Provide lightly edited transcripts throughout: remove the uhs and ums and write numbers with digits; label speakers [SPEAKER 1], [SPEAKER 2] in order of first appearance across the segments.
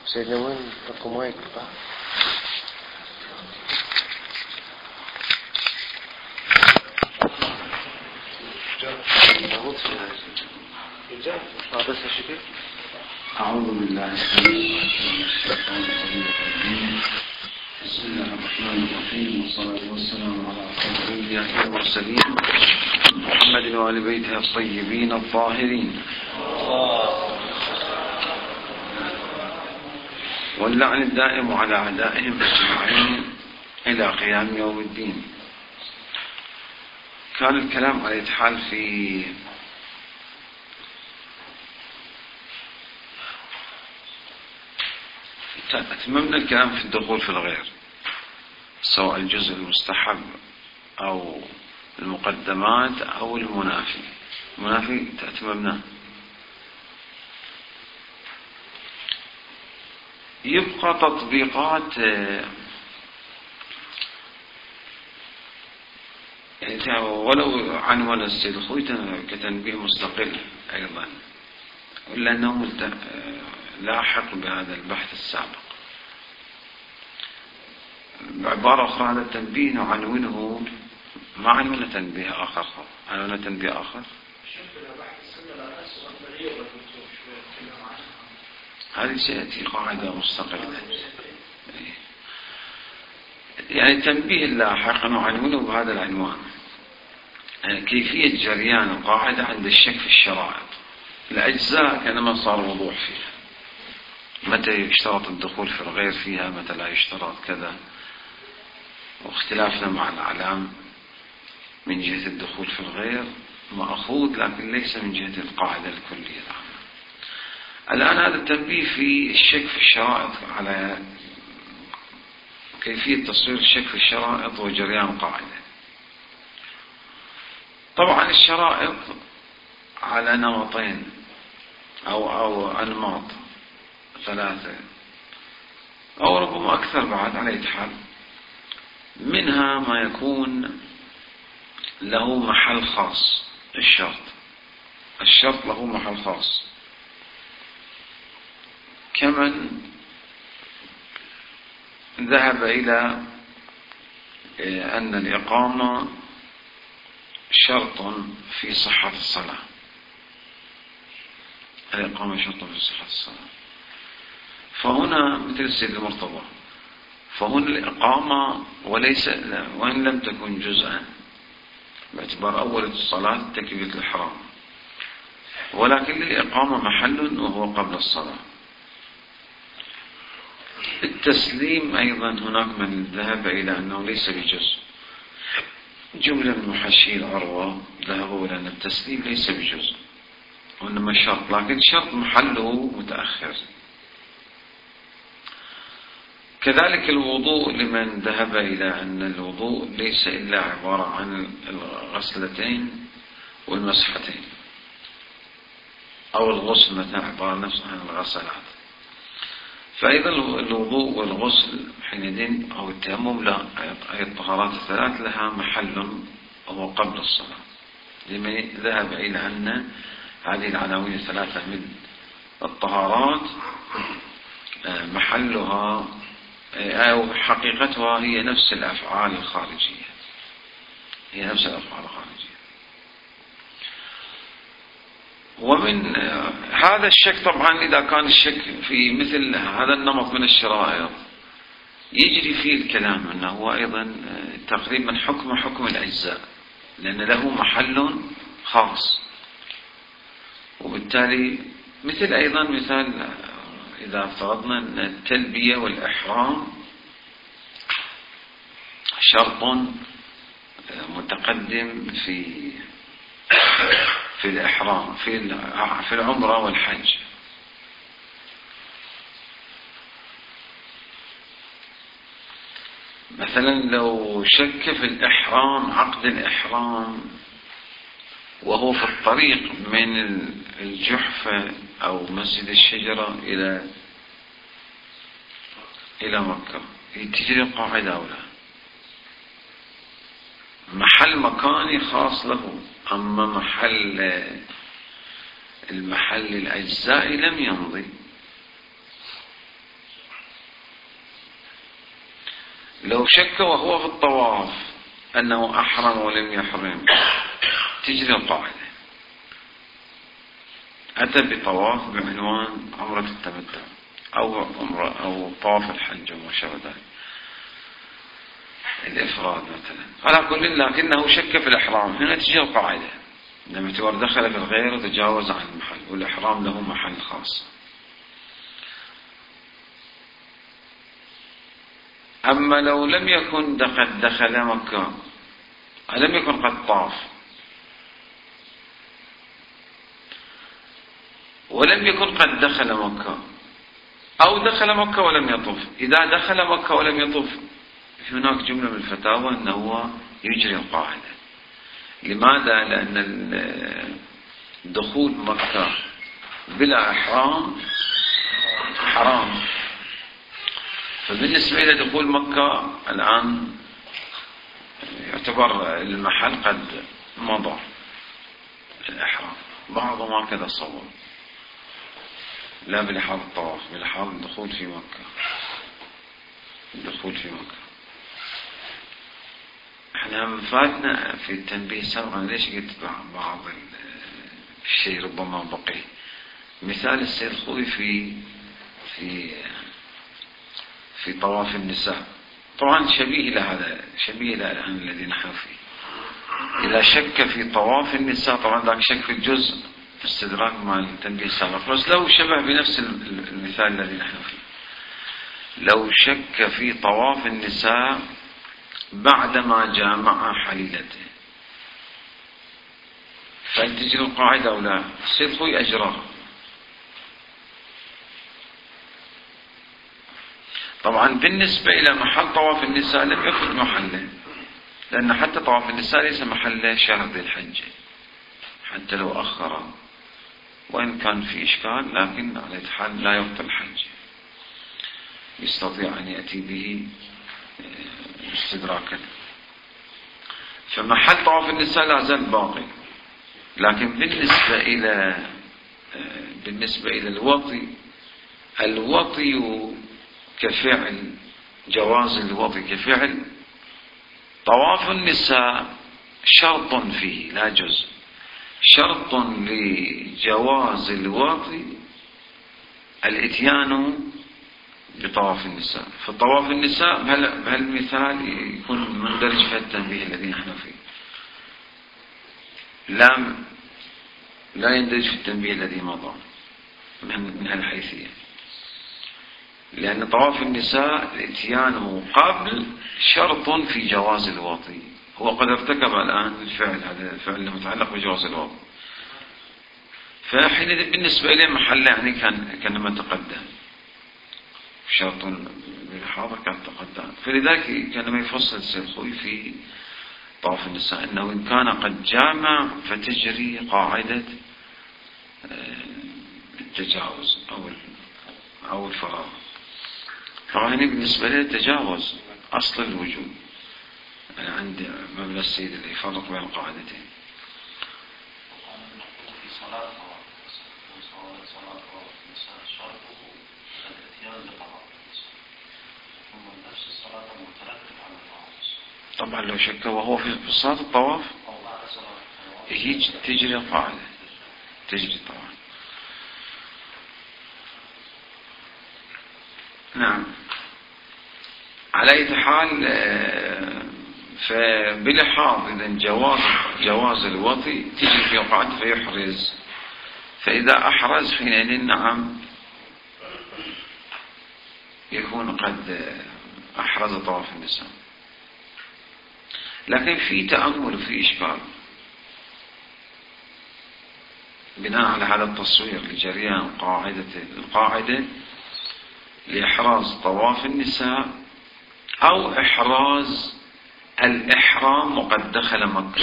[SPEAKER 1] سيدنا وين اكو مايك؟
[SPEAKER 2] أعوذ بالله من الشيطان الرجيم. بسم الله الرحمن الرحيم، والصلاة والسلام على أشرف الأنبياء والمرسلين محمد وآل بيته الطيبين الطاهرين، واللعن الدائم على أعدائهم أجمعين إلى قيام يوم الدين. كان الكلام على حال في أتممنا الكلام في الدخول في الغير، سواء الجزء المستحب أو المقدمات أو المنافي أتممناه. يبقى تطبيقات يعني ولو عنوان السيد الخوي كتنبيه مستقل أيضا، إلا أنه لاحق بهذا البحث السابق. بعبارة أخرى هذا التنبيه نعنونه ما عنونا تنبيه آخر، عنونا تنبيه آخر. هذه سيأتي قاعدة مستقلة، يعني التنبيه اللاحق نعنونه بهذا العنوان، يعني كيفية جريان القاعدة عند الشك في الشرائط. الأجزاء كانما صار وضوح فيها، متى يشترط الدخول في الغير فيها، متى لا يشترط كذا، واختلافنا مع الأعلام من جهة الدخول في الغير مأخوذ، لكن ليس من جهة القاعدة الكلية. الآن هذا التنبيه في الشك في الشرائط على كيفية تصوير الشك في الشرائط وجريان قاعدة. طبعا الشرائط على نمطين أو أنماط ثلاثة أو ربما أكثر بعد على حال. منها ما يكون له محل خاص، الشرط له محل خاص، كمن ذهب إلى أن الإقامة شرط في صحة الصلاة، الإقامة شرط في صحة الصلاة. فهنا مثل السيد المرتضى، فهنا الإقامة وليس وإن لم تكن جزءا باعتبار أول الصلاة تكبيرة الإحرام، ولكن للإقامة محل وهو قبل الصلاة. التسليم أيضا هناك من ذهب إلى أنه ليس بجزء، جملة من محشي العروة ذهبوا إلى أن التسليم ليس بجزء وإنما شرط، لكن شرط محله متأخر. كذلك الوضوء لمن ذهب إلى أن الوضوء ليس إلا عبارة عن الغسلتين والمسحتين، أو الغسل مثلا عبارة نفسها عن الغسلات. فأيضا الوضوء والغسل حينئذ أو التيمم لا، أي الطهارات الثلاث لها محل وهو قبل الصلاة، لمن ذهب إلى أن هذه العناوين الثلاثة من الطهارات محلها أو حقيقتها هي نفس الأفعال الخارجية، هي نفس الأفعال الخارجية. ومن هذا الشك طبعا إذا كان الشك في مثل هذا النمط من الشرائط يجري فيه الكلام أنه هو أيضا تقريبا حكم الأجزاء، لأن له محل خاص. وبالتالي مثل أيضا مثال إذا افترضنا أن التلبية والإحرام شرط متقدم في الإحرام في العمرة والحج. مثلا لو شك في الإحرام، عقد الإحرام وهو في الطريق من الجحفة أو مسجد الشجرة إلى مكة، تجري القاعدة أو لا؟ محل مكاني خاص له، أما المحل الأجزائي لم يمضي. لو شك وهو في الطواف أنه أحرم ولم يحرم تجري القاعدة. أتى بطواف بعنوان عمرة التمتع أو طواف الحج وما شابه ذلك، الإفراد مثلا، على كل لكنه شك في الإحرام، هنا تجي القاعدة لما دخل في الغير وتجاوز عن المحل، والإحرام له محل خاص. أما لو لم يكن قد دخل مكة، لم يكن قد طاف ولم يكن قد دخل مكة، أو دخل مكة ولم يطف، إذا دخل مكة ولم يطف هناك جملة من الفتاوى أنه يجري القاعدة. لماذا؟ لأن دخول مكة بلا إحرام حرام، فبالنسبة إلى دخول مكة الآن يعتبر المحل قد مضى الإحرام. بعضهم هكذا صور، لا بلحاظ الطواف، بلحاظ الدخول في مكة. الدخول في مكة احنا فاتنا في التنبيه سابقا، ليش قلت بعض الشيء ربما بقي. مثال السيد الخوي في طواف النساء، طبعا شبيه لهذا، شبيه لهذا الذي نحن فيه. إذا شك في طواف النساء، طبعا ذاك شك في الجزء في استدراك مع التنبيه السابق، بس لو شبه بنفس المثال الذي نحن فيه. لو شك في طواف النساء بعدما جامع حليلته، فهل تجري القاعدة أو لا؟ السيد خوي أجراها. طبعا بالنسبة إلى محل طواف النساء لم يكن محله، لأن حتى طواف النساء ليس محله شهر ذي الحجة، حتى لو أخر وإن كان في إشكال، لكن على حال لا يبطل الحج، يستطيع أن يأتي به استدراكا. فمحل طواف النساء لا زال باقي. لكن بالنسبة إلى الوطي كفعل، جواز الوطي كفعل، طواف النساء شرط فيه لا جزء. شرط لجواز الوطي الاتيان بطواف النساء. فطواف النساء بهالمثال يكون مندرج في التنبيه الذي نحن فيه، لا يندرج في التنبيه الذي مضى من هالحيثية، لأن طواف النساء الاتيان قبل شرط في جواز الوطي. هو قد ارتكب الآن الفعل، هذا الفعل المتعلق بجواز الوطي، فحين بالنسبة إليه محل يعني كان تقدم شرط بالحاضر كان تقدم. فلذلك كان ما يفصل السيد خوي في طواف النساء أنه إن كان قد جامع فتجري قاعدة التجاوز أو الفراغ. طبعا بالنسبة له تجاوز أصل الوجود عند مبنى السيد اللي يفرق بين القاعدتين. طبعا لو شك وهو في صلاة الطواف هي تجري القاعدة، تجري طبعا. نعم. على أي حال فبلحاظ إذن جواز الوطي تجري في القاعدة فيحرز، فإذا أحرز حينئذ نعم يكون قد أحرز طواف النساء. لكن في تأمل وفي إشكال بناء على هذا التصوير لجريان القاعدة لإحراز طواف النساء أو إحراز الإحرام وقد دخل مكة.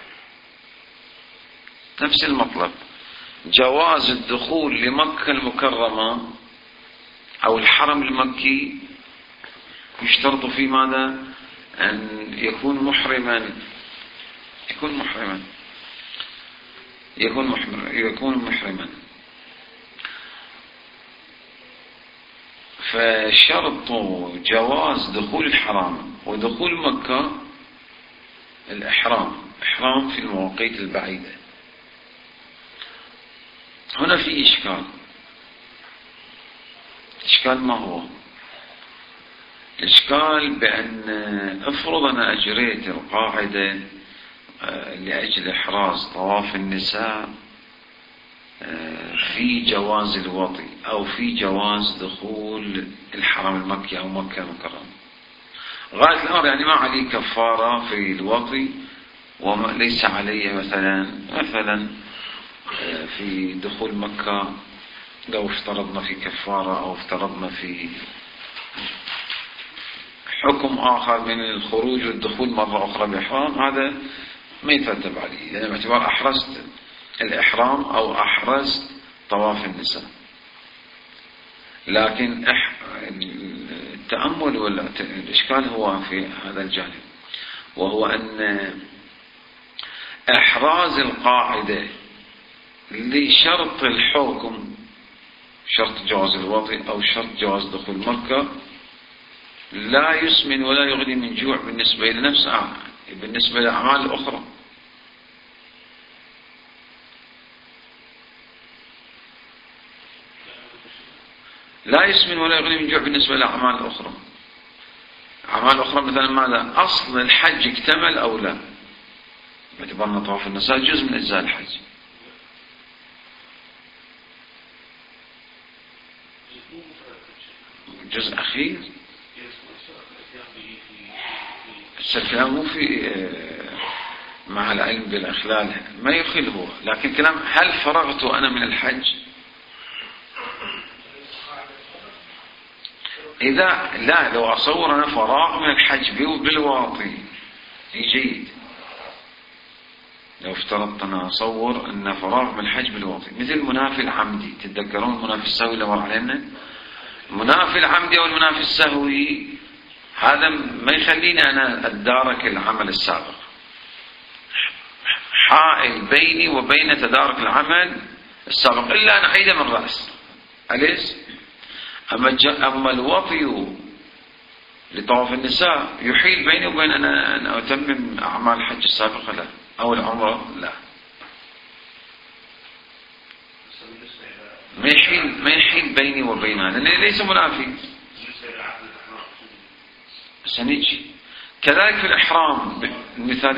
[SPEAKER 2] نفس المطلب، جواز الدخول لمكة المكرمة أو الحرم المكي يشترط في ماذا؟ أن يكون محرما، فشرط جواز دخول الحرام ودخول مكة إحرام في المواقيت البعيدة. هنا في إشكال ما هو؟ الإشكال بأن افرض أنا أجريت القاعدة لأجل إحراز طواف النساء في جواز الوطي أو في جواز دخول الحرم المكي أو مكة المكرمة. غاية الأمر يعني ما علي كفارة في الوطي وليس علي مثلا في دخول مكة، لو افترضنا في كفارة أو افترضنا في حكم آخر من الخروج والدخول مرة أخرى بإحرام، هذا ما يترتب عليه، لأن باعتبار أحرزت الإحرام أو أحرزت طواف النساء. لكن التأمل الإشكال هو في هذا الجانب، وهو أن إحراز القاعدة لشرط الحكم، شرط جواز الوطي أو شرط جواز دخول مكة، لا يسمن ولا يغني من جوع بالنسبة لنفسه، بالنسبة للأعمال الأخرى. لا يسمن ولا يغني من جوع بالنسبة للأعمال الأخرى. أعمال الأخرى مثلا ماذا؟ أصل الحج اكتمل أو لا؟ باعتبار أن طواف النساء جزء من أجزاء الحج. جزء أخير. الكلام مو في مع العلم بالإخلال ما يخل هو، لكن كلام هل فرغت أنا من الحج؟ إذا لا، لو أصور أنا فراغ من الحج بالواطي جيد. لو افترضت أنا أصور أن فراغ من الحج بالواطي، مثل المنافي العمدي. تتذكرون المنافي السهوي اللي مر علينا؟ المنافي العمدي أو المنافي السهوي هذا ما يخليني أنا أتدارك العمل السابق، حائل بيني وبين تدارك العمل السابق إلا أن أعيده من رأس. أليس؟ أما الوطي لطواف النساء يحيل بيني وبين أن أتمم أعمال الحج السابقة لا، أو العمرة لا. ما يحيل بيني وبينها، لأنه ليس منافي. سنجي كذلك في الإحرام. المثال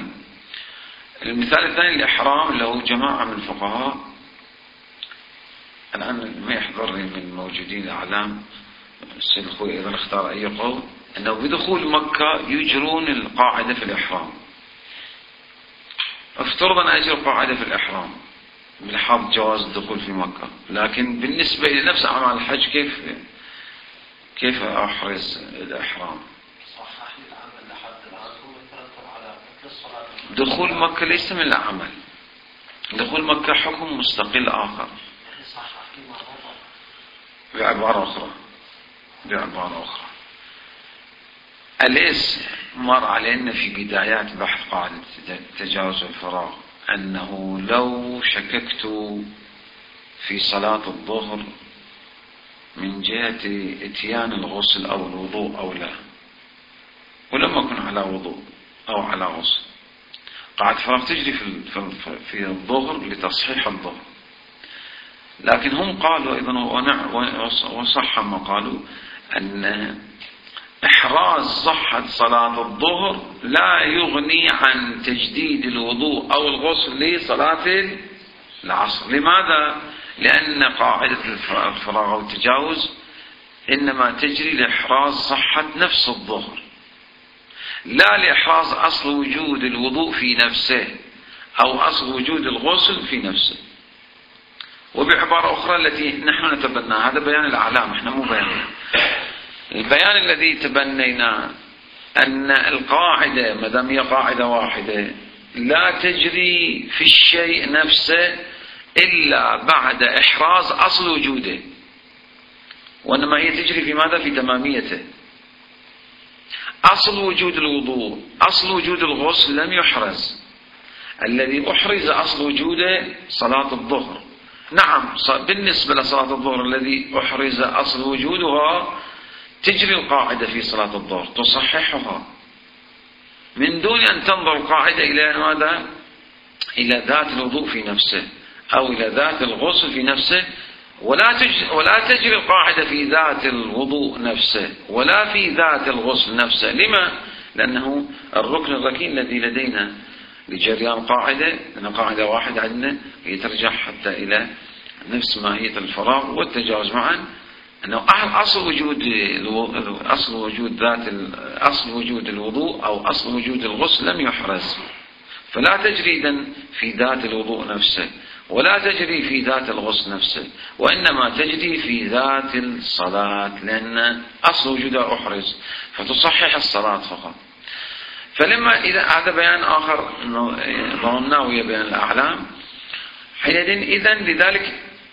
[SPEAKER 2] الثاني الإحرام اللي هو جماعة من الفقهاء، الآن ما يحضرني من الموجودين الأعلام، السيد الخوي إذا اختار أي قول، أنه بدخول مكة يجرون القاعدة في الإحرام. افترض أن أجر قاعدة في الإحرام بلحاظ جواز الدخول في مكة، لكن بالنسبة إلى نفس أعمال الحج كيف أحرز الإحرام؟ دخول مكة ليس من العمل، دخول مكة حكم مستقل آخر. بعبارة أخرى أليس مر علينا في بدايات بحث قاعدة تجاوز الفراغ أنه لو شككت في صلاة الظهر من جهة اتيان الغسل أو الوضوء أو لا، ولم أكن على وضوء أو على غسل، قاعدة فراغ تجري في الظهر لتصحيح الظهر. لكن هم قالوا أيضا وصح ما قالوا أن إحراز صحة صلاة الظهر لا يغني عن تجديد الوضوء أو الغسل لصلاة العصر. لماذا؟ لأن قاعدة الفراغ والتجاوز إنما تجري لإحراز صحة نفس الظهر، لا لإحراز أصل وجود الوضوء في نفسه أو أصل وجود الغسل في نفسه. وبعبارة أخرى التي نحن نتبناها، هذا بيان الأعلام، احنا مو بيان. البيان الذي تبنينا أن القاعدة ما دام هي قاعدة واحدة لا تجري في الشيء نفسه إلا بعد إحراز أصل وجوده، وإنما هي تجري في ماذا؟ في تماميته. أصل وجود الوضوء، أصل وجود الغسل لم يحرز، الذي أحرز أصل وجوده صلاة الظهر، نعم بالنسبة لصلاة الظهر الذي أحرز أصل وجودها تجري القاعدة في صلاة الظهر تصححها من دون أن تنظر القاعدة إلى ماذا؟ إلى ذات الوضوء في نفسه أو إلى ذات الغسل في نفسه، ولا تجري القاعدة في ذات الوضوء نفسه ولا في ذات الغسل نفسه. لما؟ لأنه الركن الركين الذي لدينا لجريان قاعدة، لأن قاعدة واحدة عندنا هي ترجع حتى إلى نفس ماهية الفراغ والتجاوز معا، أنه أصل وجود الوضوء أو أصل وجود الغسل لم يحرز، فلا تجري إذن في ذات الوضوء نفسه ولا تجري في ذات الغسل نفسه، وإنما تجري في ذات الصلاة، لأن أصل وجودها أحرز فتصحح الصلاة فقط. فلما إذا هذا بيان آخر ضمناه ويا بيان الأعلام حينئذ إذن لذلك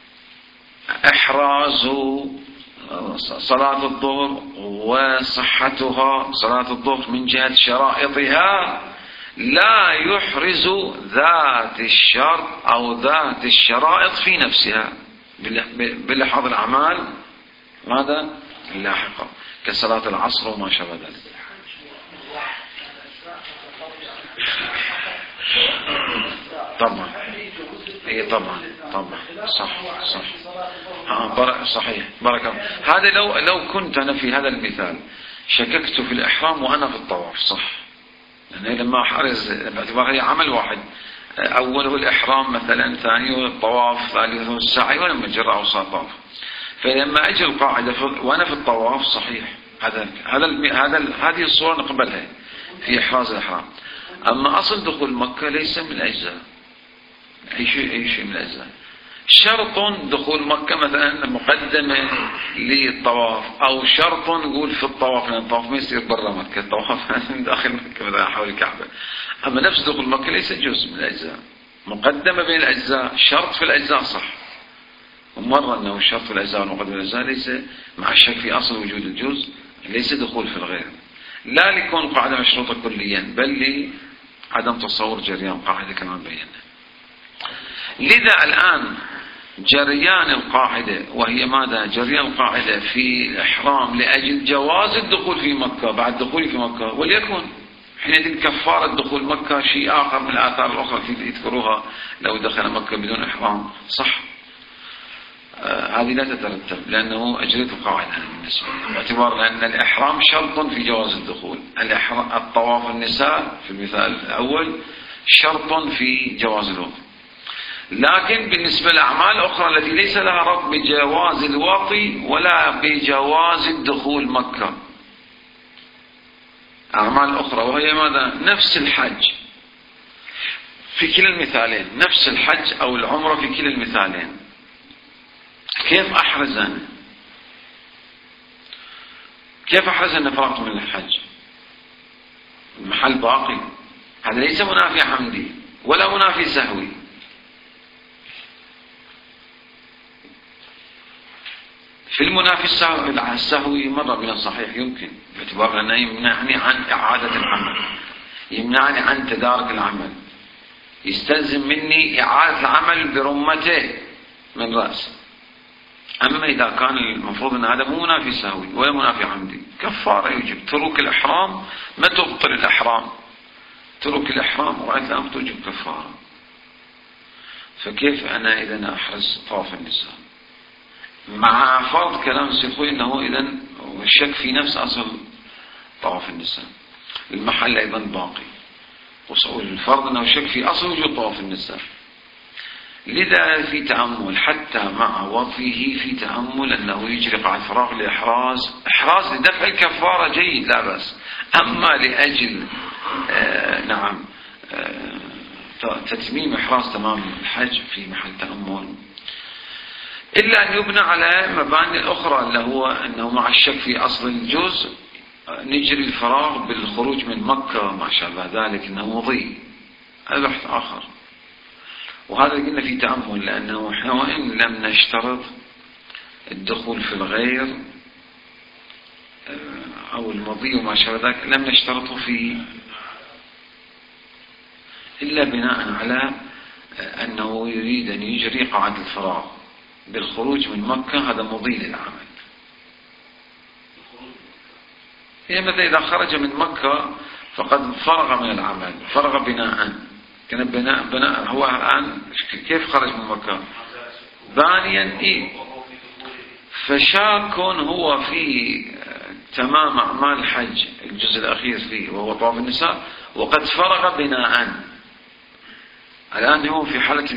[SPEAKER 2] إحراز صلاة الظهر وصحتها صلاة الظهر من جهة شرائطها لا يحرز ذات الشرط أو ذات الشرائط في نفسها بلحاظ الأعمال ماذا اللاحقة كصلاة العصر وما شابه ذلك. طبعا اي طبعا صحيح بارك الله. هذا لو كنت أنا في هذا المثال شككت في الإحرام وأنا في الطواف صح، لأن لما أحرز باعتبار هي عمل واحد، أوله الإحرام مثلا، ثانيه الطواف، ثالثه السعي، ولما جرى أوصى طاف، فلما أجي القاعدة وأنا في الطواف صحيح هذه الصورة نقبلها في إحراز الإحرام. أما أصل دخول مكة ليس من الأجزاء، أي شيء من الأجزاء. شرط دخول مكة مثلا مقدمة للطواف، أو شرط نقول في الطواف، لأن الطواف ما يصير برا مكة، الطواف داخل مكة مثلا حول الكعبة. أما نفس دخول مكة ليس جزء من الأجزاء، مقدمة بين الأجزاء، شرط في الأجزاء صح، ومرة أنه الشرط في الأجزاء والمقدمة الأجزاء ليس مع الشك في أصل وجود الجزء، ليس دخول في الغير، لا لكون قاعدة مشروطة كليا، بل لعدم تصور جريان قاعدة كما بينا. لذا الآن جريان القاعدة، وهي ماذا؟ جريان القاعدة في الإحرام لأجل جواز الدخول في مكة بعد دخول في مكة، وليكن حينئذ كفارة دخول مكة شيء آخر من الآثار الأخرى التي يذكروها لو دخل مكة بدون إحرام صح. هذه لا تترتب لأنه أجريت القاعدة بالنسبة باعتبار أن الإحرام شرط في جواز الدخول. الطواف النساء في المثال الأول شرط في جواز الوضوء، لكن بالنسبة للأعمال الأخرى التي ليس لها ربط بجواز الوطي ولا بجواز الدخول مكة، أعمال أخرى وهي ماذا؟ نفس الحج في كلا المثالين، نفس الحج أو العمرة في كلا المثالين. كيف أحرز أن فرغت من الحج؟ المحل باقي، هذا ليس منافي عمدي ولا منافي سهوي. في المنافي السهوي مرة من الصحيح يمكن، باعتبار أنه يمنعني عن إعادة العمل، يمنعني عن تدارك العمل، يستلزم مني إعادة العمل برمته من رأس. أما إذا كان المفروض أن هذا مو منافي سهوي ولا منافي عمدي، كفارة يجب. ترك الإحرام ما تبطل الإحرام، ترك الإحرام وإذا توجب كفارة. فكيف أنا إذا أحرز طواف النساء مع فرض كلام سيخوي أنه إذن الشك في نفس أصل طواف النساء، المحل أيضا باقي، والفرض أنه الشك في أصل وجود طواف النساء. لذا في تأمل حتى مع وضعه، في تأمل أنه يجري قاعدة فراغ إحراز لدفع الكفارة جيد لا بأس، أما لأجل تتميم إحراز تمام الحج في محل تأمل، إلا أن يبنى على مباني الأخرى اللي هو أنه مع الشك في أصل الجزء نجري الفراغ بالخروج من مكة ما شابه ذلك أنه مضي، هذا بحث آخر. وهذا قلنا في تأمل، لأنه إحنا وإن لم نشترط الدخول في الغير أو المضي وما شابه ذلك، لم نشترطه في إلا بناء على أنه يريد أن يجري قاعدة الفراغ بالخروج من مكة، هذا مضي للعمل. يعني مثلا إذا خرج من مكة فقد فرغ من العمل، فرغ بناء، كان بناء هو الآن كيف خرج من مكة؟ ثانيا فشاك هو في تمام أعمال الحج الجزء الأخير فيه وهو طواف النساء، وقد فرغ بناء. الآن هو في حالة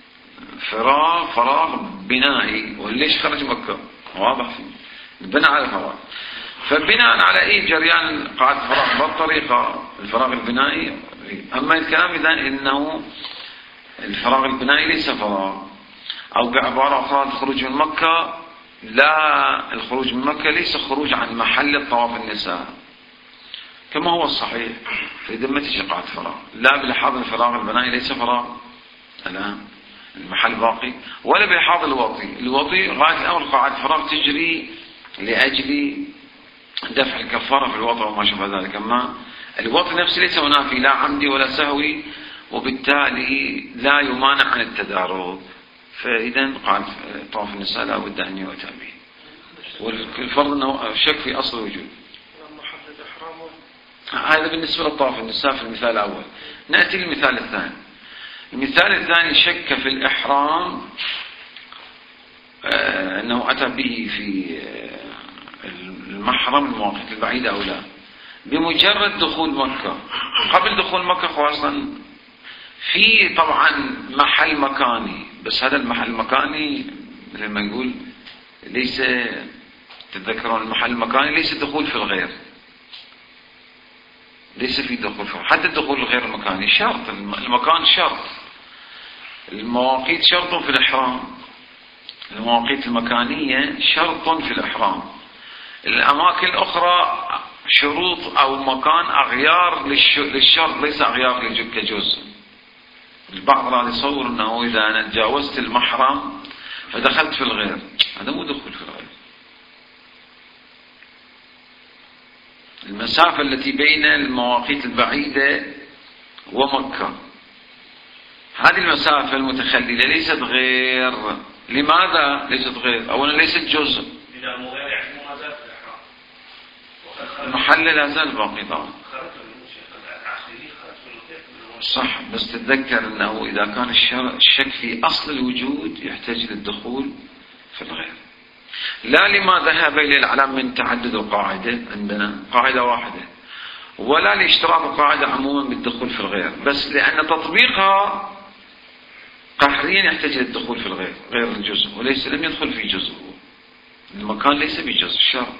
[SPEAKER 2] فراغ بنائي، وليش خرج مكة؟ واضح فيه البناء على الفراغ. فبناء على جريان قاعدة الفراغ بالطريقة الفراغ البنائي. أما الكلام إذا إنه الفراغ البنائي ليس فراغ، أو بعبارة أخرى الخروج من مكة، لا، الخروج من مكة ليس خروج عن محل طواف النساء كما هو الصحيح في ذمة قاعدة الفراغ، لا بلحاظ الفراغ البنائي ليس فراغ الآن، المحل باقي، ولا بلحاظ الوطي غاية الأمر قاعدة الفراغ تجري لأجل دفع الكفارة في الوطء وما شابه ذلك. أما الوطء نفسه ليس منافي لا عمدي ولا سهوي، وبالتالي لا يمانع عن التدارك. فإذا قاعدة طواف النساء لا بد أن يؤتى به، والفرض أنه شك في أصل الوجود. هذا بالنسبة لطواف النساء في المثال الأول. نأتي للمثال الثاني. المثال الثاني شك في الإحرام أنه أتى به في المحرم المواقيت البعيدة أو لا. بمجرد دخول مكة، قبل دخول مكة خاصة في طبعا محل مكاني، بس هذا المحل المكاني مثل ما نقول ليس، تتذكرون المحل المكاني ليس الدخول في الغير، ليس في دخول في حتى الدخول الغير المكاني شرط، المكان شرط، المواقيت شرط في الإحرام، المواقيت المكانية شرط في الإحرام. الأماكن الأخرى شروط أو مكان أغيار للشرط ليس أغيار كجزء. البعض راح يصور أنه إذا أنا تجاوزت المحرم فدخلت في الغير، هذا مو دخول في الغير. المسافة التي بين المواقيت البعيدة ومكة، هذه المسافة المتخللة ليست غير. لماذا ليست غير؟ أولا ليست جزء، المحل لا زال باقي طبعا صح، بس تتذكر أنه إذا كان الشك في أصل الوجود يحتاج للدخول في الغير. لا لما ذهب إلى العلم من تعدد القاعدة، عندنا قاعدة واحدة، ولا لاشتراط القاعدة عموما بالدخول في الغير، بس لأن تطبيقها قهريا يحتاج للدخول في الغير، غير الجزء، وليس لم يدخل في جزء، المكان ليس بجزء شرط.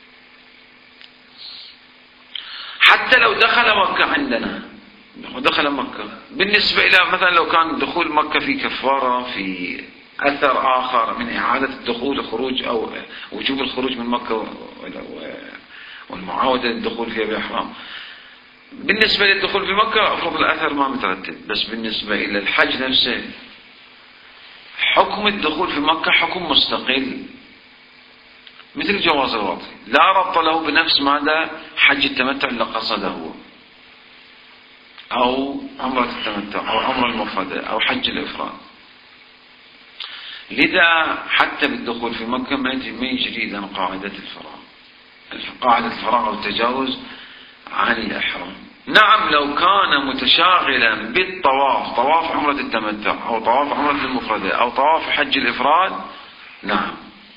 [SPEAKER 2] حتى لو دخل مكة عندنا، ودخل مكة بالنسبة إلى مثلا لو كان دخول مكة في كفارة، في أثر آخر من إعادة الدخول الخروج أو وجوب الخروج من مكة والمعاودة للدخول فيها بالإحرام، بالنسبة للدخول في مكة أفرض الأثر ما مترتب. بس بالنسبة إلى الحج نفسه حكم الدخول في مكة حكم مستقل، مثل جواز الوطي، لا ربط له بنفس ماذا حج التمتع اللي قصده هو، أو عمرة التمتع، أو عمرة المفردة، أو حج الإفراد. لذا حتى بالدخول في مكة ما يجري إذا قاعدة الفراغ، قاعدة الفراغ أو التجاوز عن الإحرام. نعم لو كان متشاغلا بالطواف، طواف عمرة التمتع أو طواف عمرة المفردة أو طواف حج الإفراد، نعم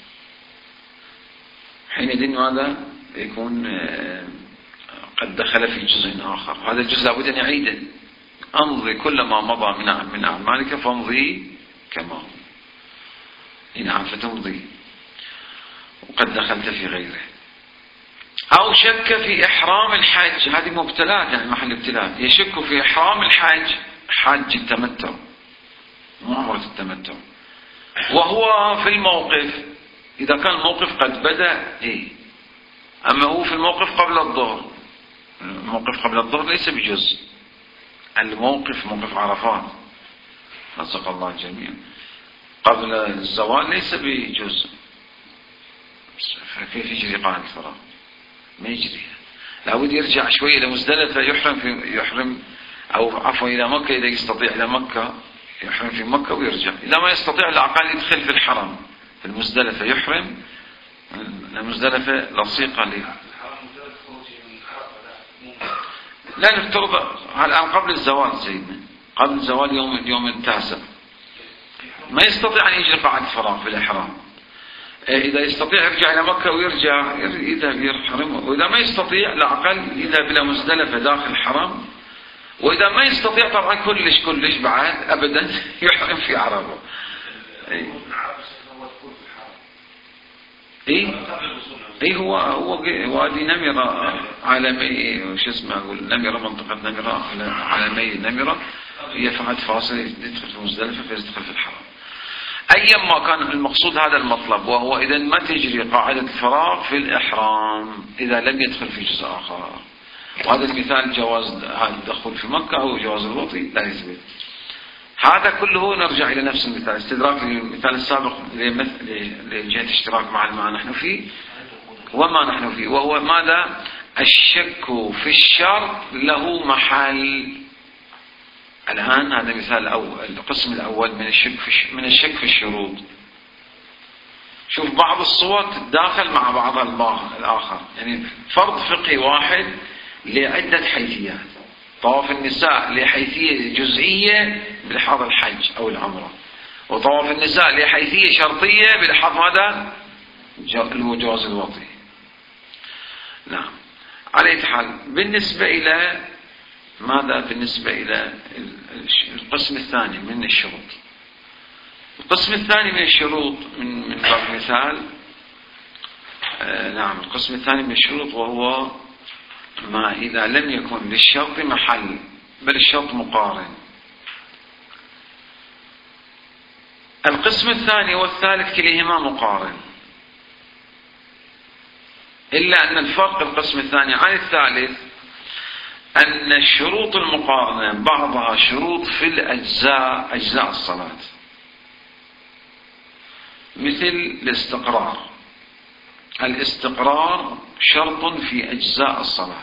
[SPEAKER 2] حينئذ ماذا يكون قد دخل في جزء آخر. هذا الجزء لابد أن يعيده، أمضي كل ما مضى من أعمالك فامضي كما هو، نعم فتمضي، وقد دخلت في غيره. أو شك في إحرام الحج، هذه مبتلات يعني محل ابتلاء، يشك في إحرام الحج، حج التمتع مو عمرة التمتع، وهو في الموقف، إذا كان الموقف قد بدأ أما هو في الموقف قبل الظهر، الموقف قبل الظهر ليس بجزء، الموقف موقف عرفات رزق الله الجميع قبل الزوال ليس بجزء، فكيف يجري قاعدة الفراغ؟ ما يجري، لابد يرجع شوي إلى مزدلفة يحرم أو عفوا إلى مكة إذا يستطيع إلى مكة يحرم في مكة ويرجع. إذا ما يستطيع على الأقل يدخل في الحرم في المزدلفة، يحرم المزدلفة لصيقة له. لا نفترض الآن قبل الزوال سيدنا، قبل الزوال يوم التاسع ما يستطيع أن يجري قاعدة فراغ في الإحرام. إذا يستطيع يرجع إلى مكة ويرجع يذهب يحرم، وإذا ما يستطيع على الأقل يذهب إلى مزدلفة داخل الحرم، وإذا ما يستطيع طبعا كلش بعد أبدا يحرم في عرفة. اي هو وادي نمرة عالمي، وش اسمه اقول نمرة، منطقة نمرة عالمي نمرة، هي فقط فاصل يدخل في مزدلفة فيدخل في الحرم. ايا ما كان المقصود هذا المطلب، وهو اذا ما تجري قاعدة الفراغ في الاحرام اذا لم يدخل في جزء اخر. وهذا المثال جواز الدخول في مكة او جواز الوطي لا يثبت. هذا كله نرجع إلى نفس المثال، استدراك للمثال السابق لجهة اشتراك مع ما نحن فيه وما نحن فيه، وهو ماذا؟ الشك في الشرط له محل. الآن هذا مثال الأول، القسم الأول من الشك في الشروط. شوف بعض الصور تتداخل مع بعض الآخر، يعني فرض فقهي واحد لعدة حيثيات. طواف النساء لحيثية جزئية بلحاظ الحج أو العمرة، وطواف النساء لحيثية شرطية بلحاظ ماذا؟ جواز الوطي. نعم. على أي حال بالنسبة إلى ماذا؟ بالنسبة إلى القسم الثاني من الشروط. القسم الثاني من الشروط من باب مثال، نعم، القسم الثاني من الشروط وهو ما إذا لم يكن للشرط محل بل الشرط مقارن. القسم الثاني والثالث كليهما مقارن، إلا أن الفرق القسم الثاني عن الثالث أن الشروط المقارنة بعضها شروط في الأجزاء، أجزاء الصلاة، مثل الاستقرار. الاستقرار شرط في أجزاء الصلاة.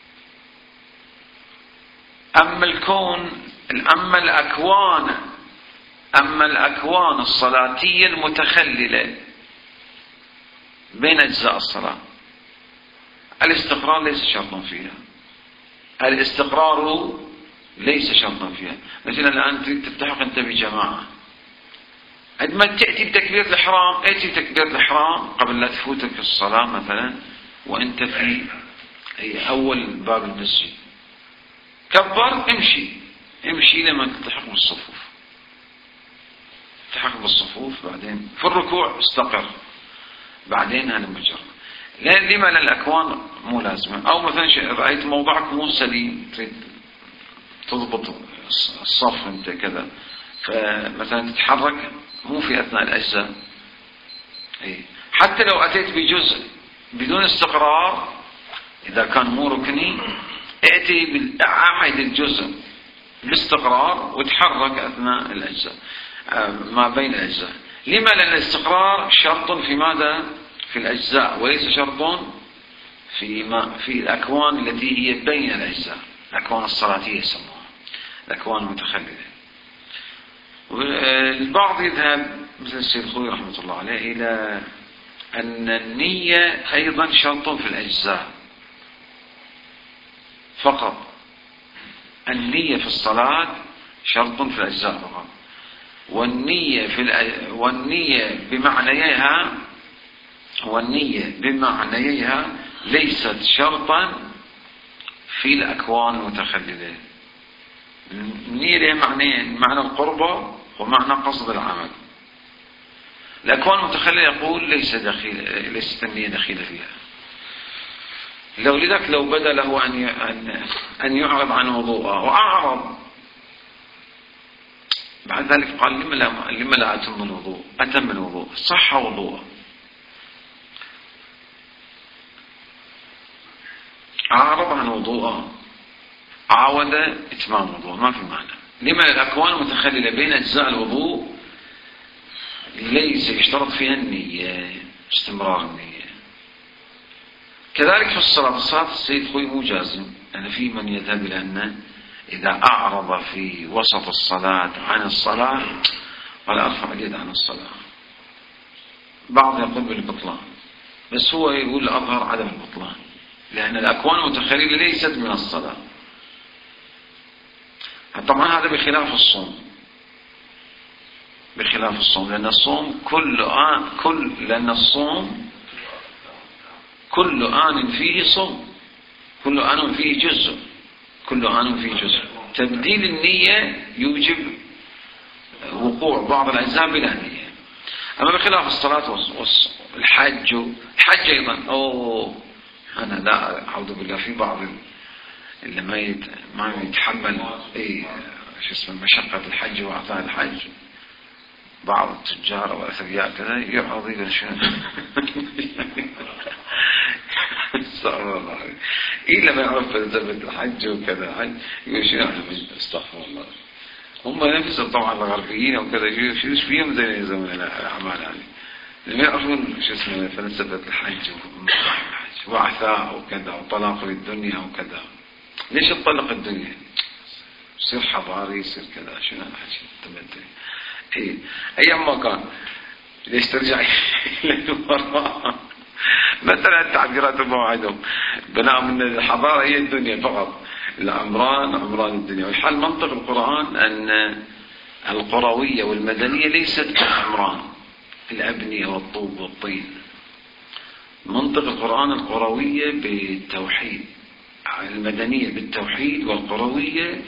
[SPEAKER 2] أما الأكوان الصلاتية المتخللة بين أجزاء الصلاة، الاستقرار ليس شرطا فيها. الاستقرار ليس شرطا فيها. مثلا الآن تلتحق أنت بجماعة، عندما تأتي بتكبيرة الإحرام، ائتي بتكبيرة الإحرام قبل لا تفوتك الصلاة مثلا وأنت في أول باب المسجد، كبر، امشي لما تلتحق بالصفوف، التحق بالصفوف، بعدين في الركوع استقر، بعدين هذا مجرد. لما لأن الأكوان مو لازمة. أو مثلا رأيت موضعك مو سليم، تريد تضبط الصف أنت كذا، فمثلا تتحرك مو في أثناء الأجزاء. حتى لو أتيت بجزء بدون استقرار، إذا كان مو ركني، ائتي بالأعمد الجزء باستقرار وتحرك أثناء الأجزاء، ما بين الأجزاء. لما؟ لأن الاستقرار شرط في ماذا؟ في الأجزاء، وليس شرط في الأكوان التي هي بين الأجزاء، الأكوان الصلاتية يسموها الأكوان المتخللة. البعض يذهب مثل السيد الخوي رحمة الله عليه إلى أن النية أيضا شرط في الأجزاء فقط. النية في الصلاة شرط في الأجزاء فقط، والنية بمعنيها ليست شرطا في الأكوان المتخللة. النية لها معنيين، معنى القربة ومعنى قصد العمل. الأكوان المتخللة يقول ليست النية دخيلة فيها. لذلك لو بدا له أن يعرض عن وضوءه وأعرض، بعد ذلك قال لما لا أتم الوضوء، صح وضوءه، أعرض عن وضوءه، عاود إتمام وضوءه، ما في معنى. لما الأكوان المتخللة بين أجزاء الوضوء ليس يشترط فيها النية، استمرار النية. كذلك في الصلاة السيد خوي مو جازم، يعني في من يذهب إلى أن إذا أعرض في وسط الصلاة عن الصلاة ولا أرفع اليد عن الصلاة. بعض يقول بالبطلان، بس هو يقول أظهر عدم البطلان، لأن الأكوان المتخيلة ليست من الصلاة. طبعا هذا بخلاف الصوم، بخلاف الصوم، لأن الصوم لأن الصوم كل آن فيه صوم، كل آن فيه جزء، كل آن فيه جزء. تبديل النية يوجب وقوع بعض الأجزاء بلا نية. أما بخلاف الصلاة والحج، الحج أيضا أنا لا أعوذ بالله، في بعض اللي ما يتحمل مشقة الحج وأعطاء الحج، بعض التجار والأثرياء كذا يعرض يقول شنو استغفر الله، إلا ما يعرف فلسفة الحج وكذا حج يقول شنو استغفر الله. هم نفسهم طبعا الغربيين وكذا شو فيهم زي زمن الأعمال يعني، لما يعرفون فلسفة الحج وعثاء وكذا وطلاق للدنيا وكذا. ليش تطلق الدنيا؟ يصير حضاري، يصير كذا، شنو الحج تمدني أيام ما كان. ليش ترجع للوراء؟ مثلا التعبيرات الموعدهم بناء من الحضارة هي الدنيا فقط، عمران الدنيا. والحال منطق القرآن أن القروية والمدنية ليست كالعمران، الأبنية والطوب والطين. منطق القرآن القروية بالتوحيد، المدنية بالتوحيد، والقروية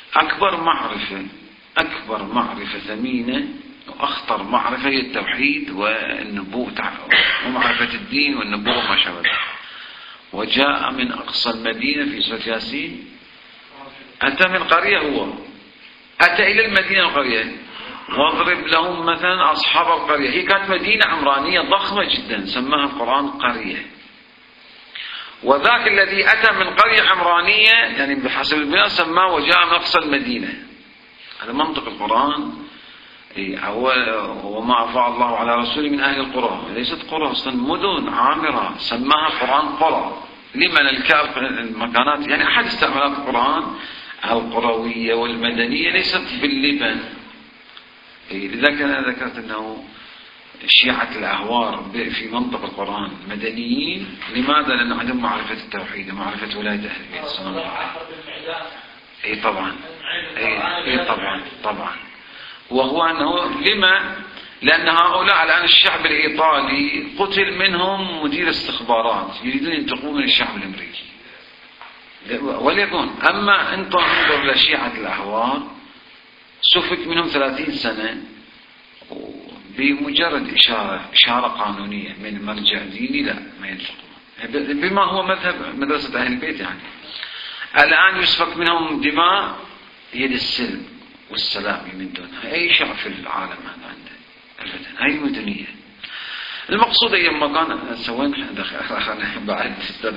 [SPEAKER 2] أكبر معرفة ثمينة وأخطر معرفة هي التوحيد والنبوة ومعرفة الدين والنبوة ما شابه. وجاء من أقصى المدينة في سورة ياسين، أتى من قرية، هو أتى إلى المدينة القرية، واضرب لهم مثلا أصحاب القرية. هي كانت مدينة عمرانية ضخمة جدا سماها القرآن قرية، وذاك الذي أتى من قرية عمرانية يعني بحسب البناء سماه وجاء من أقصى المدينة. هذا منطق القرآن. وما أفاء الله على رسوله من أهل القرى، ليست قرى أصلا، مدن عامرة سماها القرآن قرى. لمن الكاف المكانات يعني أحد استعمالات القرآن القروية والمدنية ليست باللبن. لذلك أنا ذكرت أنه شيعة الأهوار في منطق القرآن مدنيين. لماذا؟ لأن عندهم معرفة التوحيد ومعرفة ولاية أهل البيت صلى الله عليه وسلم. طبعا. وهو أنه لما؟ لأن هؤلاء الآن الشعب الإيطالي قتل منهم مدير استخبارات، يريدون ينتقمون من الشعب الأمريكي وليكن. أما أنتم انظر لشيعة الأهوار، سفك منهم 30 سنة بمجرد إشارة قانونية من مرجع ديني لا ما ينتقمون، بما هو مذهب مدرسة أهل البيت. يعني الآن يسفك منهم دماء يد السلم والسلام من دونها. أي شعب في العالم هذا عنده أبدا، هاي مدنية. المقصود أيام ما كان سوينا بعد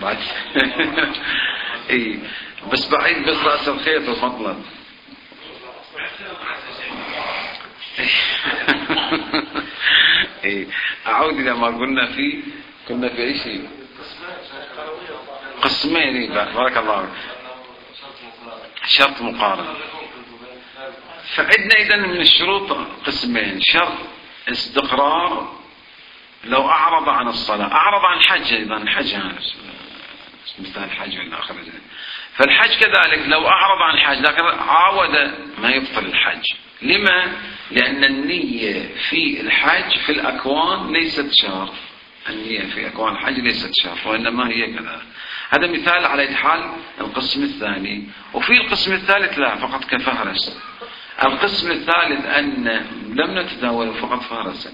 [SPEAKER 2] بس بعيد بس رأس الخيط والمطلب. أعود إلى ما كنا في أي شيء قسمين. بارك الله، شرط مقارن. فعندنا إذن من الشروط قسمين: شرط استقرار لو أعرض عن الصلاة، أعرض عن الحج أيضا، الحج مثل الحج والآخر. فالحج كذلك لو أعرض عن الحج لكن عاود ما يبطل الحج. لما؟ لأن النية في الحج في الأكوان ليست شرط، النية في أكوان الحج ليست شرط، وإنما هي كذا. هذا مثال على حال القسم الثاني. وفي القسم الثالث لا، فقط كفهرس. القسم الثالث أن لم نتداول فقط فهرس.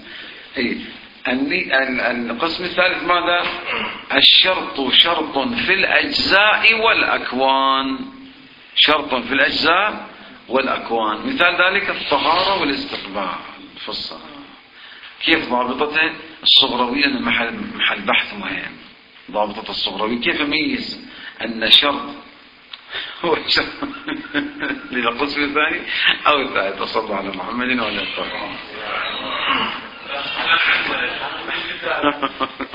[SPEAKER 2] القسم الثالث ماذا؟ الشرط شرط في الأجزاء والأكوان، شرط في الأجزاء والأكوان. مثال ذلك الطهارة والاستقبال في الصلاة. كيف ضابطته؟ الصغروية محل بحث مهم. ضابطة الصغروية كيف أميز أن شرط هو شرط للقسم الثاني أو الثالث؟ صلى الله على محمد وعلى آله.